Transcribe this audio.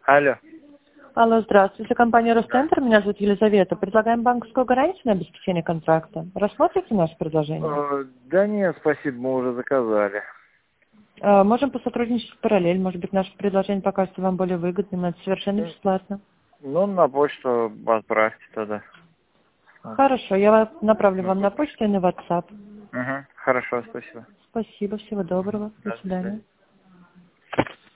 Алло. Алло, здравствуйте. Компания Ростентр. Меня зовут Елизавета. Предлагаем банковскую гарантию на обеспечение контракта. Рассмотрите наше предложение? Да нет, спасибо, мы уже заказали. Можем посотрудничать в параллель. Может быть, наше предложение покажется вам более выгодным. Это совершенно бесплатно. Ну, на почту отправьте тогда. Хорошо, я вас направлю вам на почту и на WhatsApp. Хорошо, спасибо. Спасибо, всего доброго. До До свидания. свидания.